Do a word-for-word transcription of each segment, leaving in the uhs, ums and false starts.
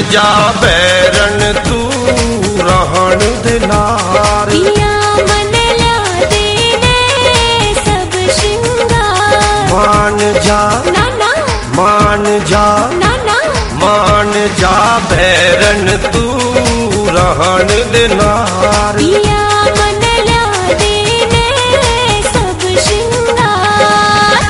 जा बैरन तू रहन दे नार। पिया मन ला देने सब श्रृंगार। मान जा नाना मान जा नाना मान जा बैरन तू रहन दे नार। पिया मन ला देने सब श्रृंगार।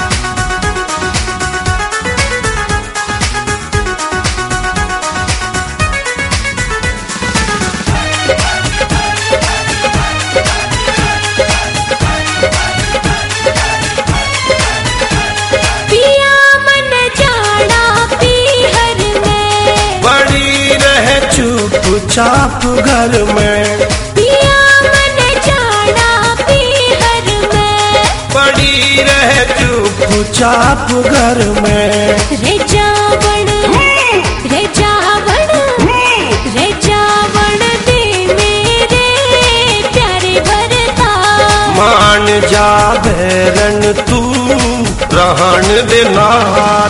पिया मन जाना पीहर में। पड़ी रहे चुपचाप घर में। पिया मन जाना पीहर में। पड़ी रहे चुपचाप घर में। रे जावण रे जावण रे जावण दे मेरे प्यारे भरता। मान जा बैरन तू रहन दे नार।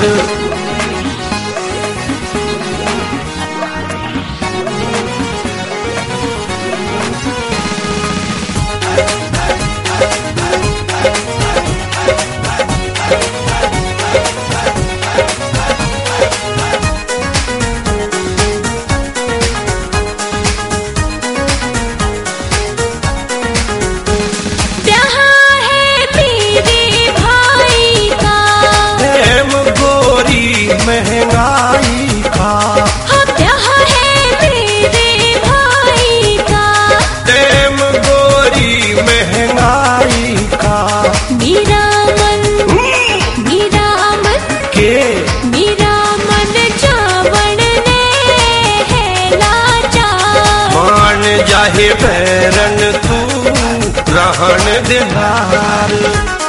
प्यार है मेरे भाई का। प्रेम गोरी महंगाई का। हाँ प्यार है मेरे भाई का। प्रेम गोरी महंगाई का। मेरा मन मेरा मन के मेरा मन जावण ने है लाचार। मान जाहे बैरन तू रहन दे नार।